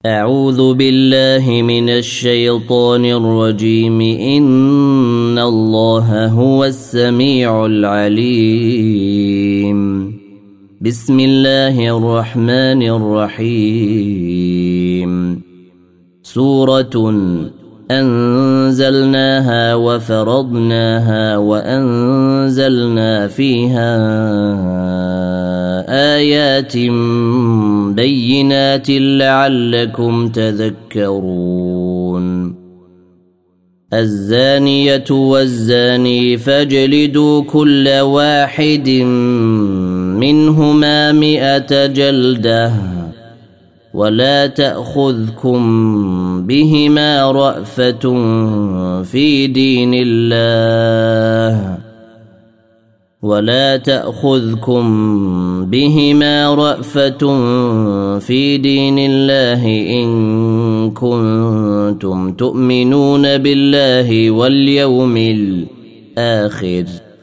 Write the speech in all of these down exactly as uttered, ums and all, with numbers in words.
أعوذ بالله من الشيطان الرجيم. إن الله هو السميع العليم. بسم الله الرحمن الرحيم. سورة أنزلناها وفرضناها وأنزلنا فيها آيات بينات لعلكم تذكرون. الزانية والزاني فاجلدوا كل واحد منهما مئة جلدة ولا تأخذكم بهما رأفة في دين الله ولا تأخذكم بهما رأفة في دين الله إن كنتم تؤمنون بالله واليوم الآخر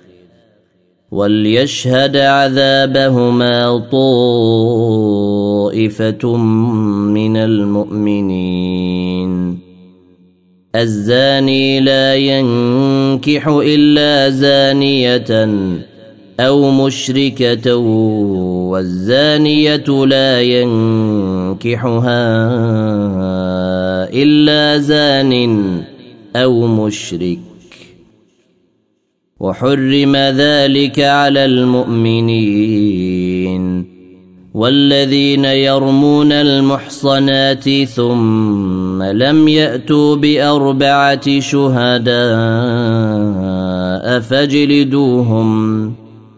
وليشهد عذابهما طائفة من المؤمنين. الزاني لا ينكح إلا زانية أو مشركة والزانية لا ينكحها إلا زان أو مشرك وحرم ذلك على المؤمنين. والذين يرمون المحصنات ثم لم يأتوا بأربعة شهداء فاجلدوهم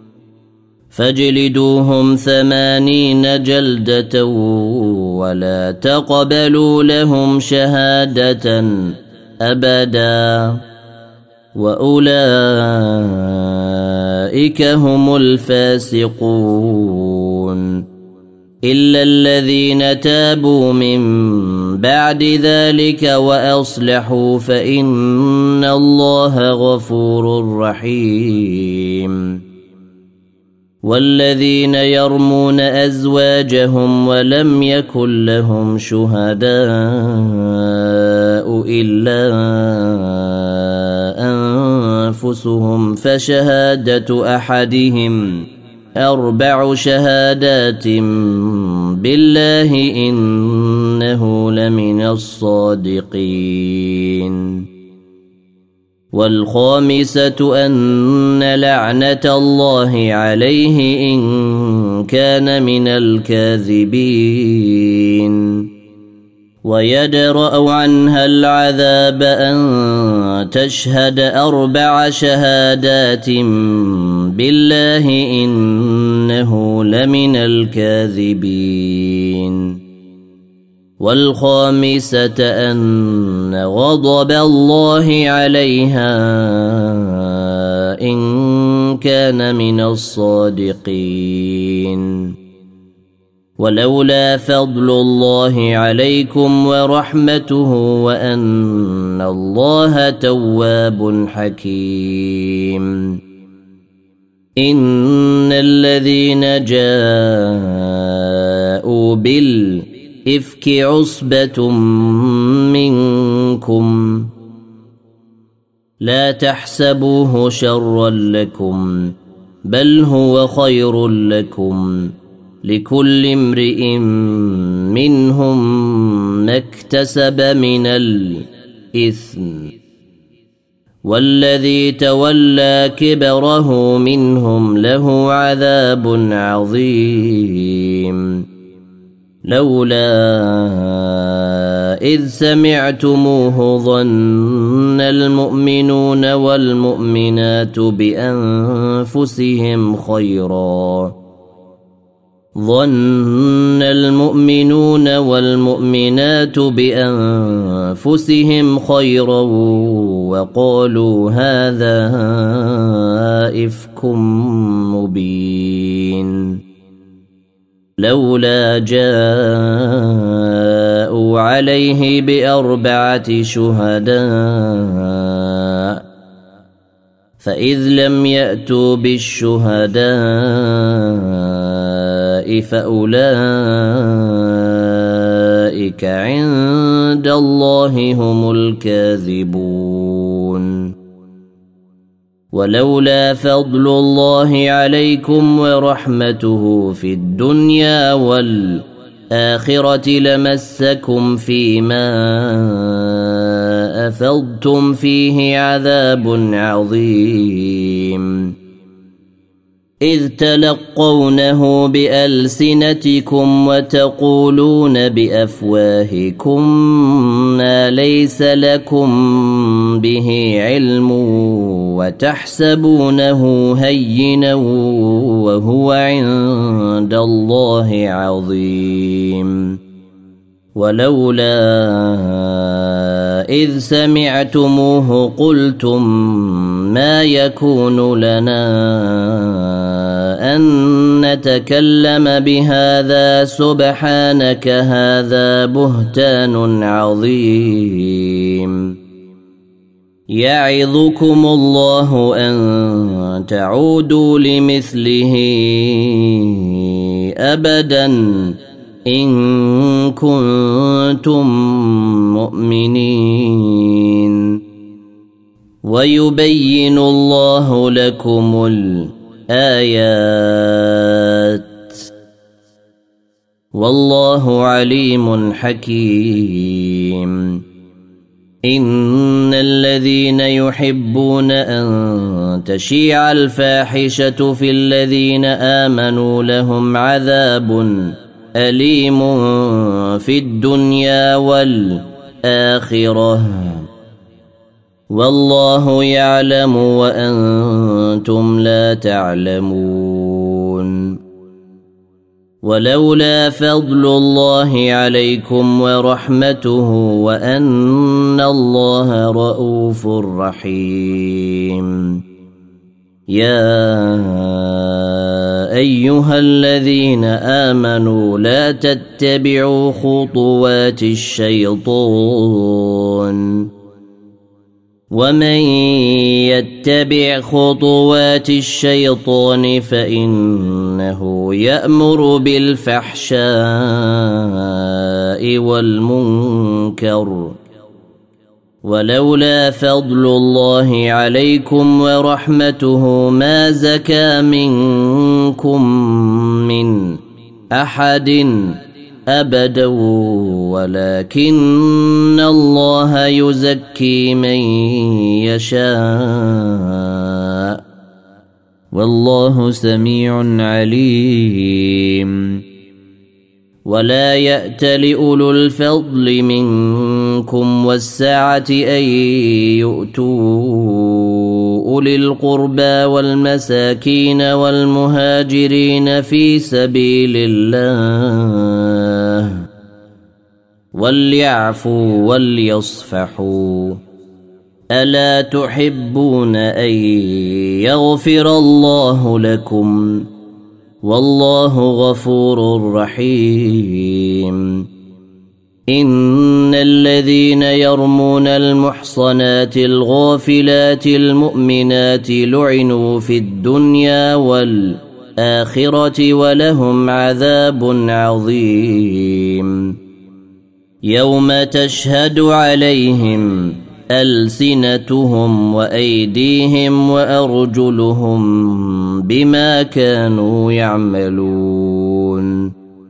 فاجلدوهم ثمانين جلدة ولا تقبلوا لهم شهادة أبدا وأولئك هم الفاسقون إلا الذين تابوا من بعد ذلك وأصلحوا فإن الله غفور رحيم. والذين يرمون أزواجهم ولم يكن لهم شهداء إلا أنفسهم فشهادة أحدهم أربع شهادات بالله إنه لمن الصادقين. والخامسة أن لعنة الله عليه إن كان من الكاذبين. ويدرأ عنها العذاب أن تشهد أربع شهادات بالله إنه لمن الكاذبين. والخامسة أن غضب الله عليها إن كان من الصادقين. ولولا فضل الله عليكم ورحمته وأن الله تواب حكيم. إن الذين جاءوا بالإفك عصبة منكم لا تحسبوه شرا لكم بل هو خير لكم لكل امرئ منهم ما اكتسب من الإثم والذي تولى كبره منهم له عذاب عظيم. لولا إذ سمعتموه ظن المؤمنون والمؤمنات بأنفسهم خيرا ظن المؤمنون والمؤمنات بأنفسهم خيرا وقالوا هذا إفك مبين. لولا جاءوا عليه بأربعة شهداء فإذ لم يأتوا بالشهداء فأولئك أولئك عند الله هم الكاذبون. ولولا فضل الله عليكم ورحمته في الدنيا والآخرة لمسكم فيما أفضتم فيه عذاب عظيم، إذ تلقونه بألسنتكم وتقولون بأفواهكم ما ليس لكم به علم وتحسبونه هينا وهو عند الله عظيم. ولولا إذ سمعتموه قلتم ما يكون لنا أن نتكلم بهذا سبحانك هذا بهتان عظيم. يعظكم الله أن تعودوا لمثله أبدا إن كنتم مؤمنين. ويبين الله لكم الآيات والله عليم حكيم. إن الذين يحبون أن تشيع الفاحشة في الذين آمنوا لهم عذاب أليم في الدنيا والآخرة والله يعلم وأنتم لا تعلمون. ولولا فضل الله عليكم ورحمته وأن الله رؤوف رحيم. يا أيها الذين آمنوا لا تتبعوا خطوات الشيطان ومن يتبع خطوات الشيطان فإنه يأمر بالفحشاء والمنكر. ولولا فضل الله عليكم ورحمته ما زكى منكم من أحد أبدا ولكن الله يزكي من يشاء والله سميع عليم. ولا يأت لأولو الفضل منكم والسعة أن يؤتوا أولي القربى والمساكين والمهاجرين في سبيل الله وليعفوا وليصفحوا ألا تحبون أن يغفر الله لكم والله غفور رحيم. إن الذين يرمون المحصنات الغافلات المؤمنات لعنوا في الدنيا والآخرة ولهم عذاب عظيم. يوم تشهد عليهم ألسنتهم وأيديهم وأرجلهم بما كانوا يعملون.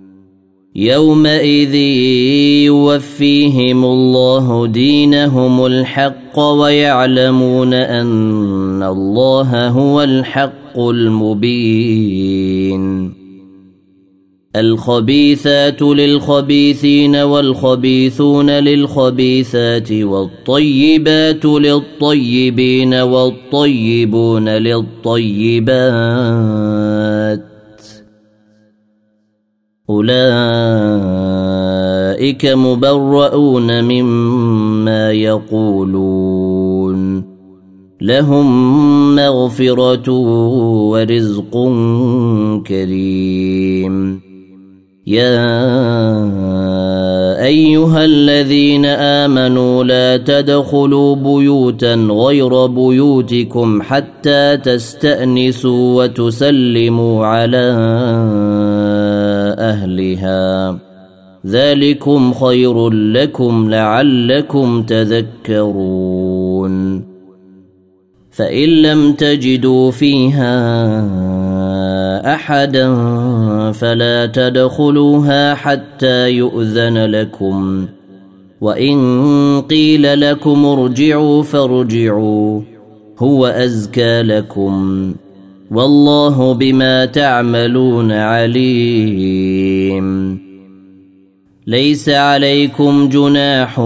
يومئذ يوفيهم الله دينهم الحق ويعلمون أن الله هو الحق المبين. الخبيثات للخبيثين والخبيثون للخبيثات والطيبات للطيبين والطيبون للطيبات أولئك مبرؤون مما يقولون لهم مغفرة ورزق كريم. يا أيها الذين آمنوا لا تدخلوا بيوتا غير بيوتكم حتى تستأنسوا وتسلموا على أهلها ذلكم خير لكم لعلكم تذكرون فإن لم تجدوا فيها أحدا فلا تدخلوها حتى يؤذن لكم وإن قيل لكم ارجعوا فارجعوا هو أزكى لكم والله بما تعملون عليم ليس عليكم جناح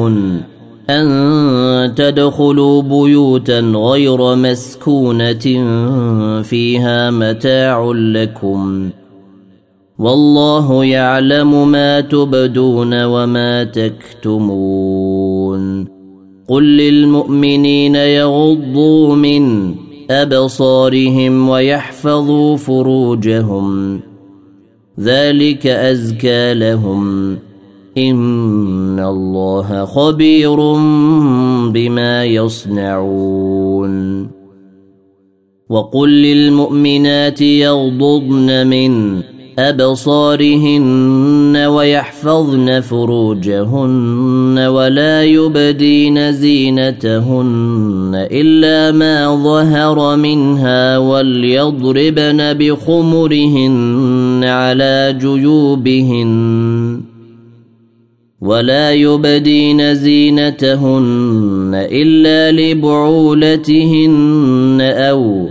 أن تدخلوا بيوتا غير مسكونة فيها متاع لكم والله يعلم ما تبدون وما تكتمون قل للمؤمنين يغضوا من أبصارهم ويحفظوا فروجهم ذلك أزكى لهم إن الله خبير بما يصنعون وقل للمؤمنات يغضضن من أبصارهن ويحفظن فروجهن ولا يبدين زينتهن إلا ما ظهر منها وليضربن بخمرهن على جيوبهن ولا يبدين زينتهن إلا لبعولتهن أو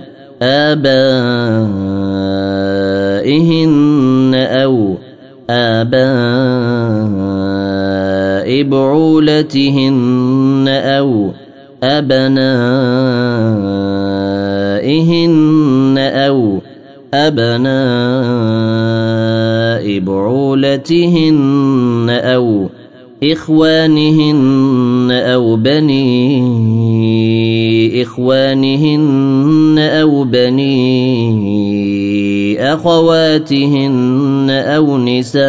آبائهن أو آباء بعولتهن أو أبنائهن أو أبناء بعولتهن أو إخوانهن أو بني إخوانهن أو بني أخواتهن أو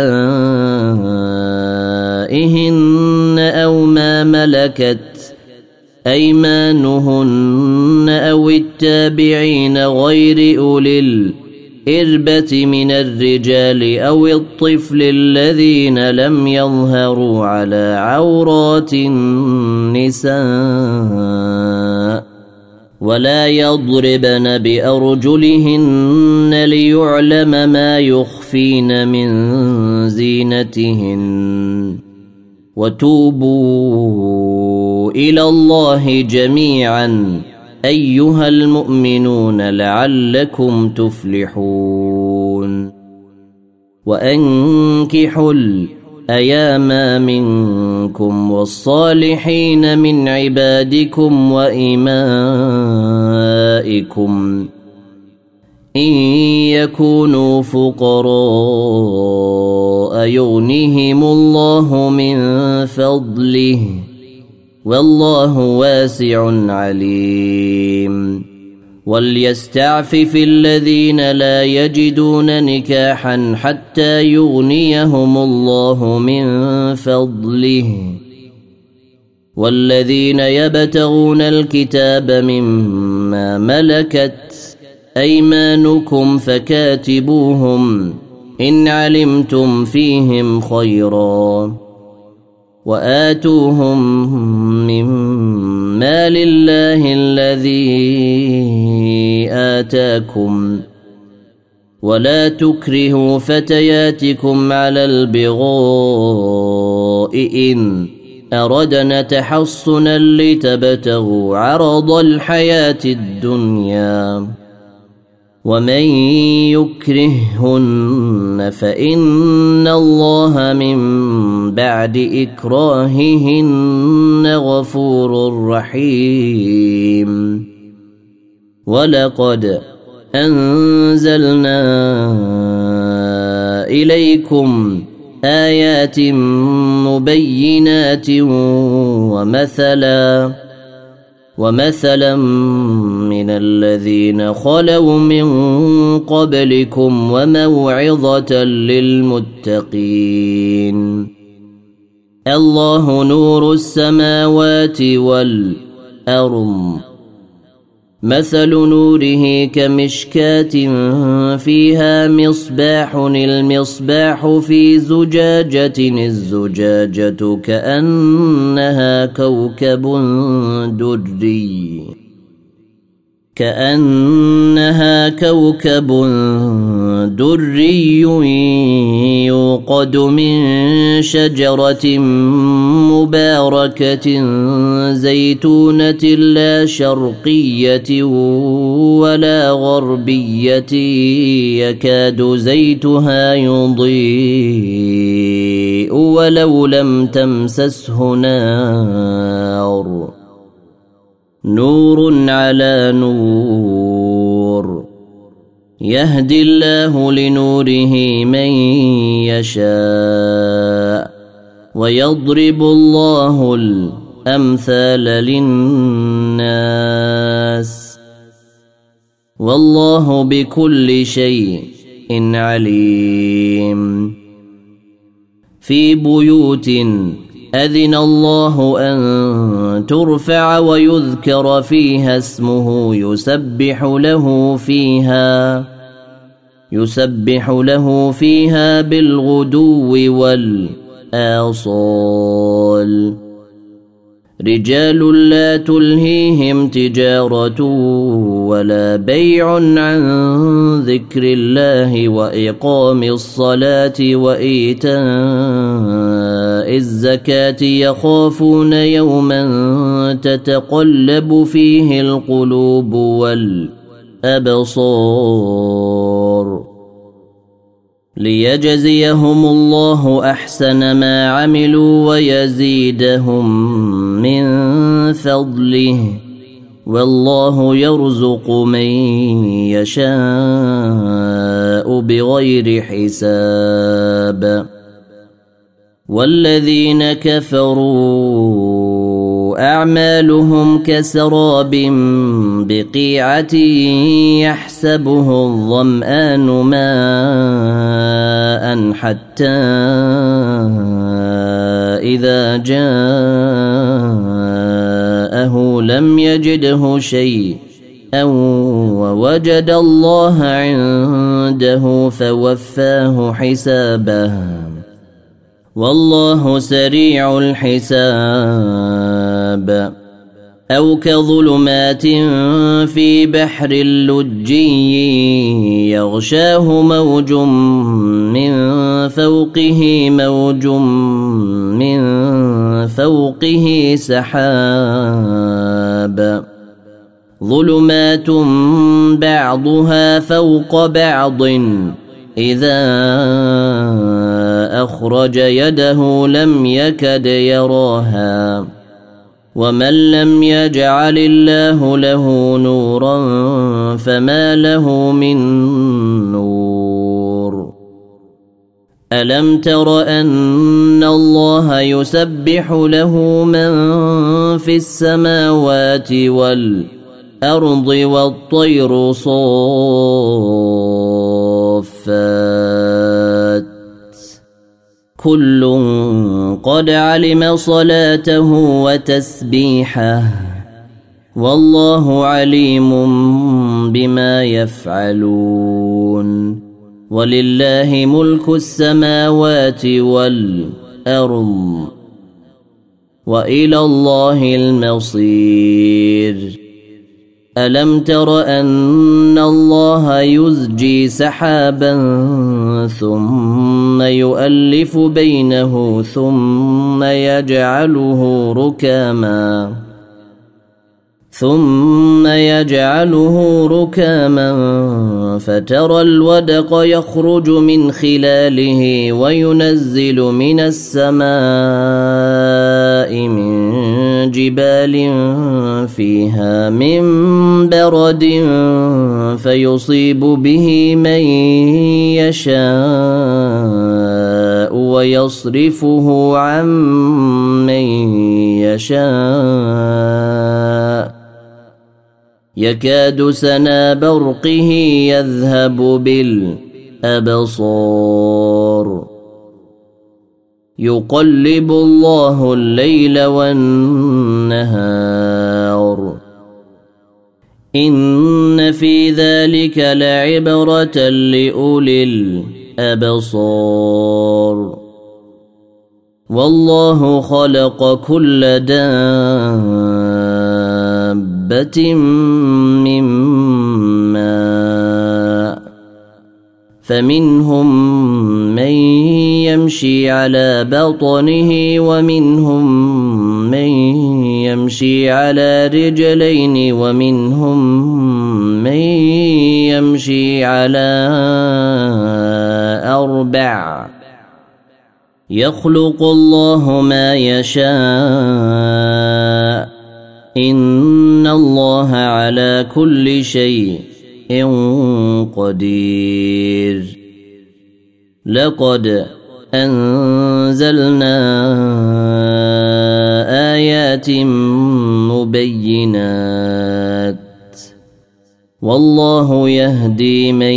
نسائهن أو ما ملكت أيمانهن أو التابعين غير أولي الإربة من الرجال أو الطفل الذين لم يظهروا على عورات النساء ولا يضربن بأرجلهن ليعلم ما يخفين من زينتهن وتوبوا إلى الله جميعا أيها المؤمنون لعلكم تفلحون وأنكحوا الأيام منكم والصالحين من عبادكم وإمائكم إن يكونوا فقراء يغنيهم الله من فضله والله واسع عليم وليستعفف الذين لا يجدون نكاحا حتى يغنيهم الله من فضله والذين يبتغون الكتاب مما ملكت أيمانكم فكاتبوهم إن علمتم فيهم خيرا وآتوهم من مال الله الذي آتاكم ولا تكرهوا فتياتكم على البغاء إن أردنا تحصنا لتبتغوا عرض الحياة الدنيا ومن يكرههن فإن الله من بعد إكراههن غفور رحيم ولقد أنزلنا إليكم آيات مبينات ومثلا ومثلا من الذين خلوا من قبلكم وموعظة للمتقين الله نور السماوات والأرض مثل نوره كمشكاة فيها مصباح المصباح في زجاجة الزجاجة كأنها كوكب دري كأنها كوكب دري يوقد من شجرة مباركة زيتونة لا شرقية ولا غربية يكاد زيتها يضيء ولو لم تمسسه نار نور على نور يهدي الله لنوره من يشاء ويضرب الله الأمثال للناس والله بكل شيء عليم في بيوت أذن الله أن ترفع ويذكر فيها اسمه يسبح له فيها يسبح له فيها بالغدو والآصال رجال لا تلهيهم تجارة ولا بيع عن ذكر الله وإقام الصلاة وإيتاء الزكاة يخافون يوما تتقلب فيه القلوب والأبصار ليجزيهم الله أحسن ما عملوا ويزيدهم من فضله والله يرزق من يشاء بغير حساب والذين كفروا أعمالهم كسراب بقيعة يحسبه الظمآن ماء حتى إذا جاءه لم يجده شيئا ووجد الله عنده فوفاه حسابه والله سريع الحساب أو كظلمات في بحر اللجي يغشاه موج من فوقه موج من فوقه سحاب ظلمات بعضها فوق بعض إذا أخرج يده لم يكد يراها ومن لم يجعل الله له نورا فما له من نور ألم تر أن الله يسبح له من في السماوات والأرض والطير صافات كل قد علم صلاته وتسبيحه والله عليم بما يفعلون ولله ملك السماوات والأرض وإلى الله المصير ألم تر أن الله يزجي سحابا ثم يؤلف بينه ثم يجعله ركاما ثم يجعله ركاما فترى الودق يخرج من خلاله وينزل من السماء من جبال فيها من برد فيصيب به من يشاء ويصرفه عن من يشاء يكاد سنا برقه يذهب بالأبصار يقلب الله الليل والنهار إن في ذلك لعبرة لأولي الأبصار والله خلق كل دابة من ماء فمنهم من يمشي على بطنه ومنهم من يمشي على رجلين ومنهم من يمشي على أربع يخلق الله ما يشاء إن الله على كل شيء قدير لقد أنزلنا آيات مبينات والله يهدي من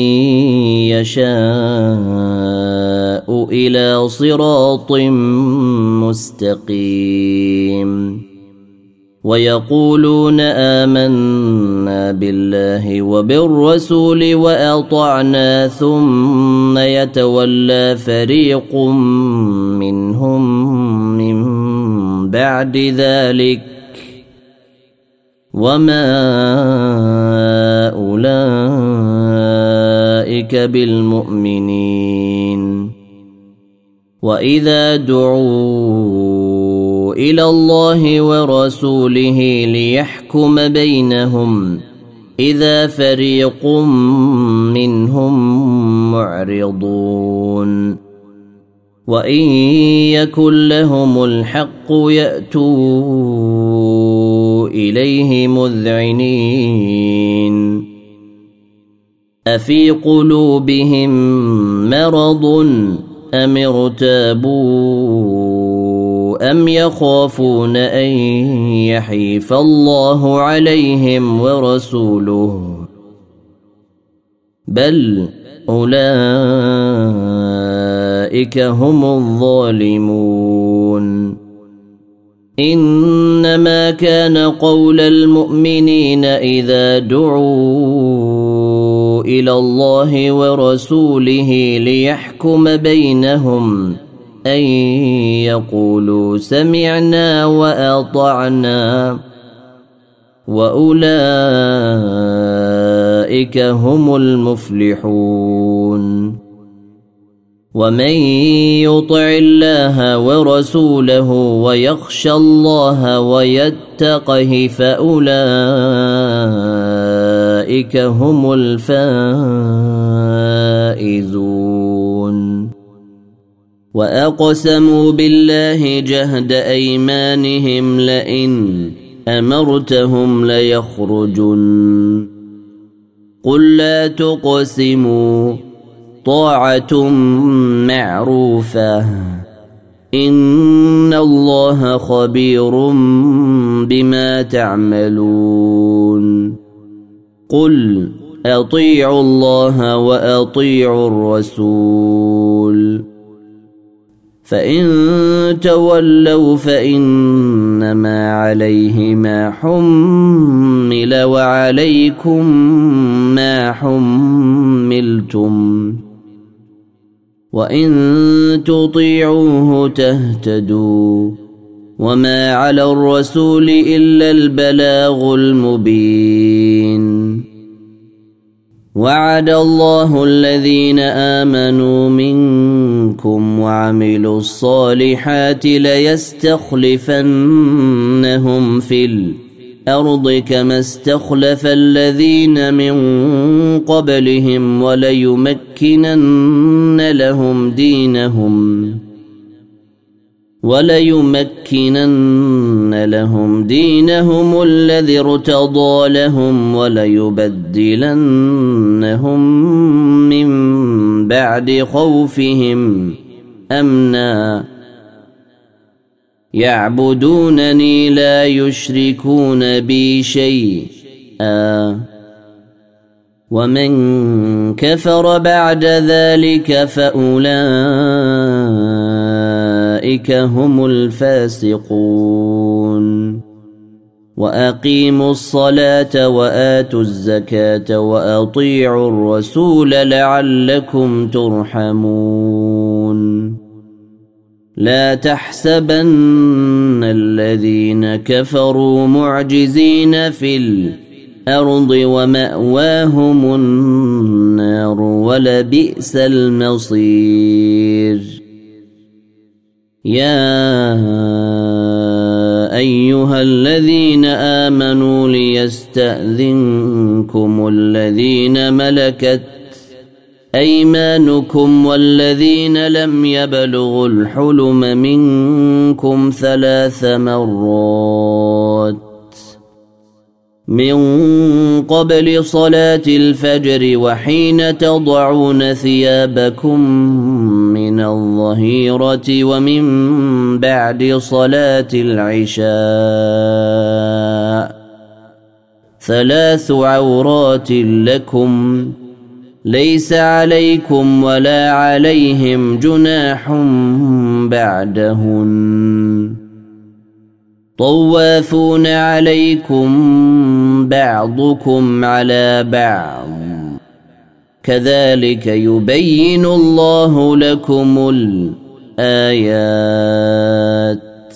يشاء إلى صراط مستقيم ويقولون آمنا بالله وبالرسول وأطعنا ثم يتولى فريق منهم من بعد ذلك وما أولئك بالمؤمنين وإذا دعوا إلى الله ورسوله ليحكم بينهم إذا فريق منهم معرضون وإن يكن لهم الحق يأتوا إليه مذعنين أفي قلوبهم مرض أم ارتابوا أم يخافون أن يحيف الله عليهم ورسوله بل أولئك هم الظالمون إنما كان قول المؤمنين إذا دعوا إلى الله ورسوله ليحكم بينهم أن يقولوا سمعنا وأطعنا وأولئك هم المفلحون ومن يطع الله ورسوله ويخشى الله ويتقه فأولئك هم الفائزون وأقسموا بالله جهد أيمانهم لئن أمرتهم ليخرجن قل لا تقسموا طاعة معروفة إن الله خبير بما تعملون قل أطيعوا الله وأطيعوا الرسول فإن تولوا فإنما عليه ما حمل وعليكم ما حملتم وإن تطيعوه تهتدوا وما على الرسول إلا البلاغ المبين وعد الله الذين آمنوا منكم وعملوا الصالحات ليستخلفنهم في الأرض كما استخلف الذين من قبلهم وليمكنن لهم دينهم وليمكنن لهم دينهم الذي ارتضى لهم وليبدلنهم من بعد خوفهم أمنا يعبدونني لا يشركون بي شيئا ومن كفر بعد ذلك فأولئك هم الفاسقون وأقيموا الصلاة وآتوا الزكاة وأطيعوا الرسول لعلكم ترحمون لا تحسبن الذين كفروا معجزين في الأرض ومأواهم النار ولبئس المصير يا أيها الذين آمنوا ليستأذنكم الذين ملكت أيمانكم والذين لم يبلغوا الحلم منكم ثلاث مرات من قبل صلاة الفجر وحين تضعون ثيابكم من الظهيرة ومن بعد صلاة العشاء ثلاث عورات لكم ليس عليكم ولا عليهم جناح بعدهن طوافون عليكم بعضكم على بعض كذلك يبين الله لكم الآيات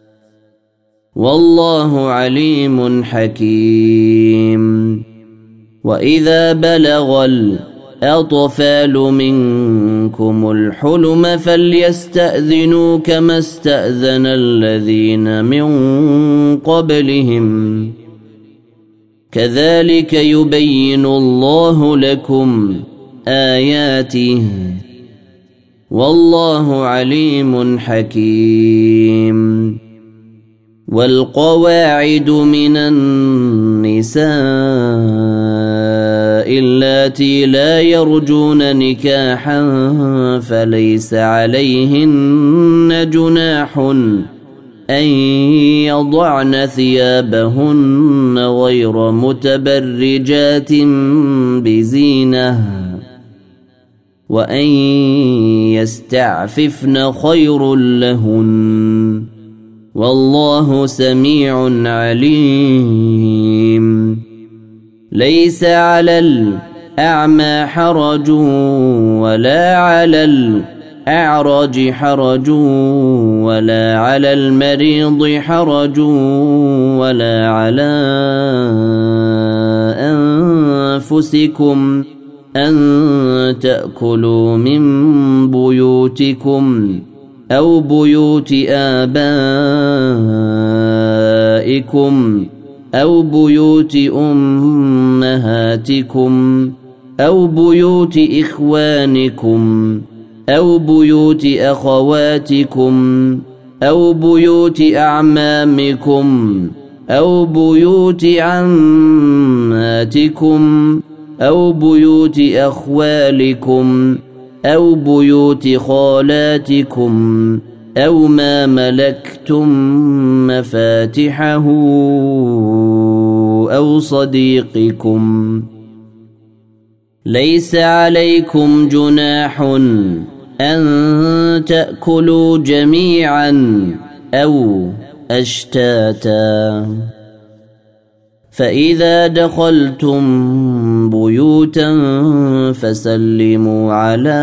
والله عليم حكيم وإذا بلغ الأطفال منكم الحلم فليستأذنوا كما استأذن الذين من قبلهم كذلك يبين الله لكم آياته والله عليم حكيم والقواعد من النساء اللاتي لا يرجون نكاحا فليس عليهن جناح أن يضعن ثيابهن غير متبرجات بزينة وأن يستعففن خير لهن والله سميع عليم ليس على الأعمى حرج ولا على الأعرج حرج ولا على المريض حرج ولا على أنفسكم أن تأكلوا من بيوتكم أو بيوت آبائكم أو بيوت أمهاتكم أو بيوت إخوانكم أو بيوت أخواتكم أو بيوت أعمامكم أو بيوت عماتكم أو بيوت أخوالكم أو بيوت خالاتكم أو ما ملكتم مفاتحه أو صديقكم ليس عليكم جناح أن تأكلوا جميعا أو أشتاتا فإذا دخلتم بيوتا فسلموا على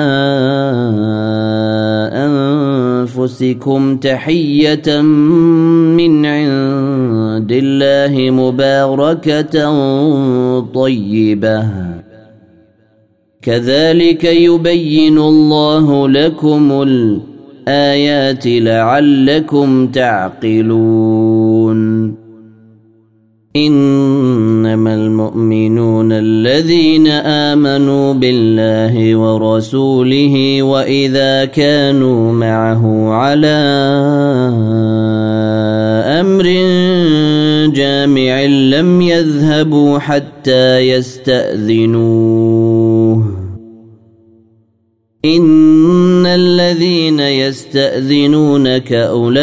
أنفسكم تحية من عند الله مباركة طيبة كذلك يبين الله لكم الآيات لعلكم تعقلون إنما المؤمنون الذين آمنوا بالله ورسوله وإذا كانوا معه على أمر جامع لم يذهبوا حتى يستأذنوه إن الذين يستأذنونك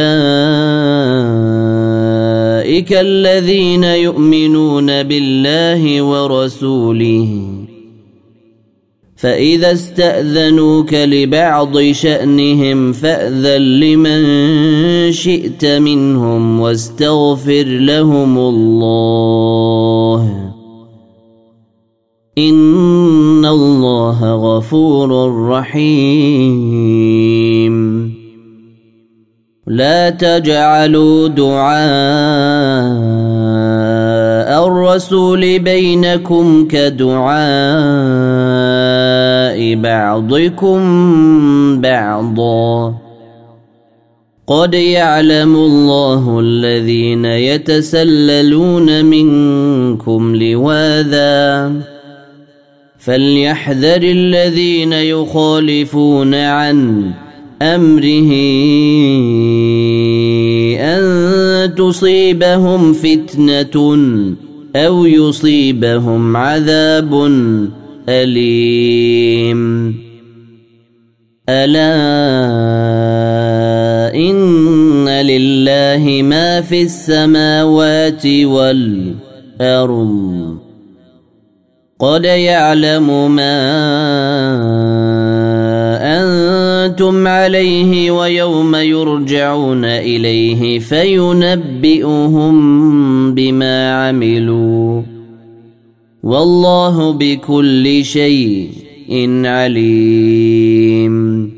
أولئك الذين يؤمنون بالله ورسوله فإذا استأذنوك لبعض شأنهم فأذن لمن شئت منهم واستغفر لهم الله إن الله غفور رحيم لا تجعلوا دعاء الرسول بينكم كدعاء بعضكم بعضا قد يعلم الله الذين يتسللون منكم لواذا فليحذر الذين يخالفون عن أمره أن تصيبهم فتنة أو يصيبهم عذاب أليم ألا إن لله ما في السماوات والأرض قد يعلم ما أنتم عليه ويوم يرجعون إليه فينبئهم بما عملوا والله بكل شيء عليم